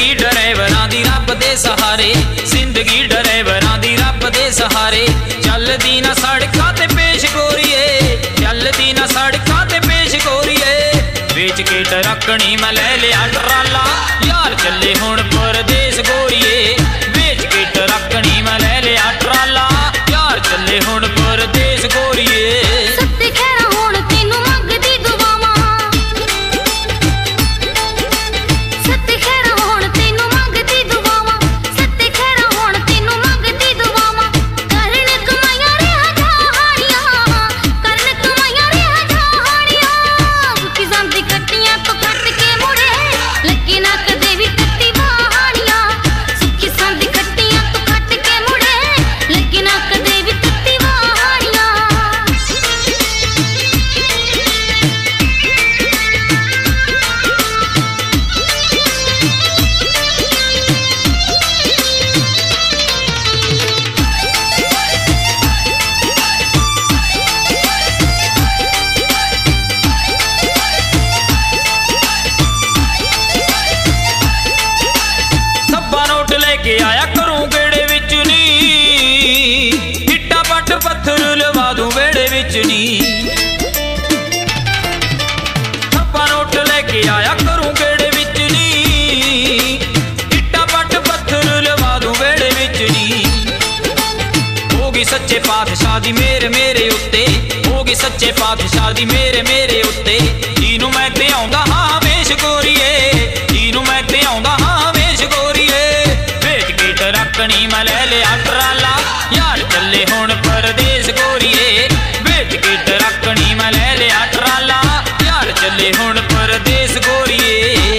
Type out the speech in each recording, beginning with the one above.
जिंदगी ड्राइवरां दी रब दे सहारे, जिंदगी ड्राइवरां दी रब दे सहारे। चलदी ना सड़कां ते पेश गोरीए, चलदी ना सड़कां ते पेश गोरीए। बेच के टरकनी मैं ले लिया ट्राला, यार चले हुण परदेस गोरीए। बेच के टरकनी मैं ले लिया ट्राला, यार चले हुण परदेस गोरीए। आया करूं गेड़े विच नी, इट्टा पट पत्थर लवा दूं वेड़े विच नी। थप्पा नोट लेके आया करूं गेड़े विच नी, इट्टा पट पत्थर लवा दूं वेड़े विच नी। होगी सच्चे पातशाह दी मेरे मेरे उत्ते, होगी सच्चे पातशाह दी मेरे मेरे उत्ते। जीनू मैं ते आउंदा हां वेश गोरीए, जीनू मैं ते आउंदा हां वेश गोरीए। टरकनी मैं ले लिया ट्राला, यार चले हुण परदेस गोरीए। बेच के टरकनी मैं ले लिया ट्राला, यार चले हुण परदेस गोरीए।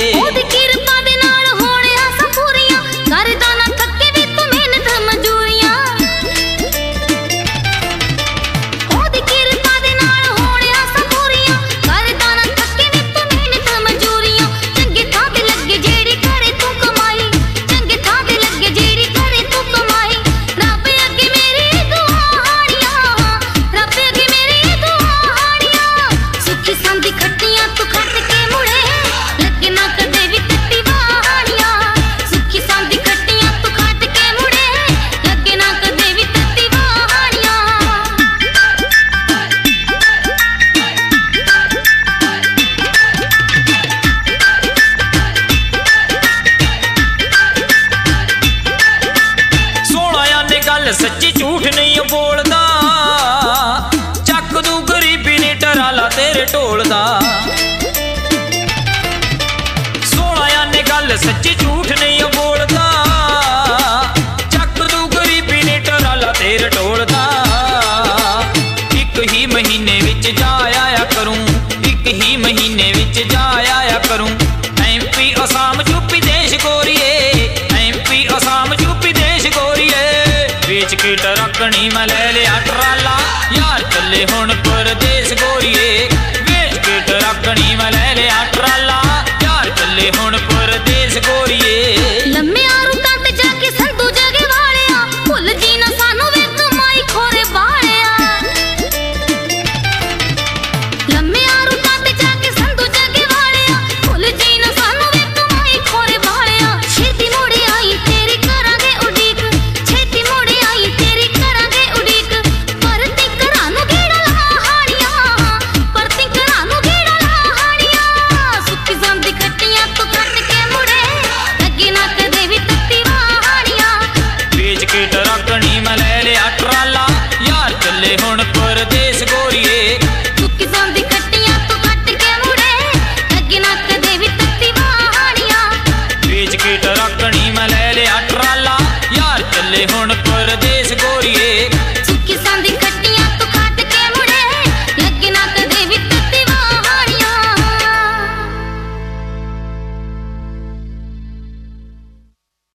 सच्ची झूठ नहीं बोलदा, चक दू गरीबी ने टराला तेरे ढोलदा। सोहणा ने गल सच्ची झूठ नहीं बोलदा, चक दू गरीबी ने टराला तेरे ढोलदा। एक ही महीने विच जा आया करूं, एक ही महीने विच जा आया करूं। MP असाम यूपी देश गोरीए, MP असाम यूपी देश गोरीए। बेच के टरकनी मैं ले लिया ट्राला, यार चले हुण परदेस गोरीए। बेच के टरकनी मैं ले लिया ट्राला, यार चले हुण परदेस गोरीए। लम्मे आरू तट जाके संधू जगे वालिया, भुल जी ना सानू वे कमाई खोरे बालिया। लम्मे आरू तट जाके संधू जगे वालिया, भुल जी ना सानू वे कमाई खोरे बालिया। छेती मोड़े आई तेरी करांगे उड़ीक, छेती मोड़े आई तेरी करांगे उड़ीक। परती करानू गेड़ा लहाड़िया, परती करानू गेड़ा लहाड़िया। सुक्की सांदी खट्टियां तो कट के मुड़े, लगे ना कदे भी तत्ती वाहड़िया। बेच के टरकनी मैं ले लिया ट्राला, यार चले हुण परदेस गोरीए। सुक्की सांदी खट्टियां तो कट के मुड़े, लगे ना कदे भी तत्ती वाहड़िया। बेच के टरकनी मैं ले लिया ट्राला, यार चले हुण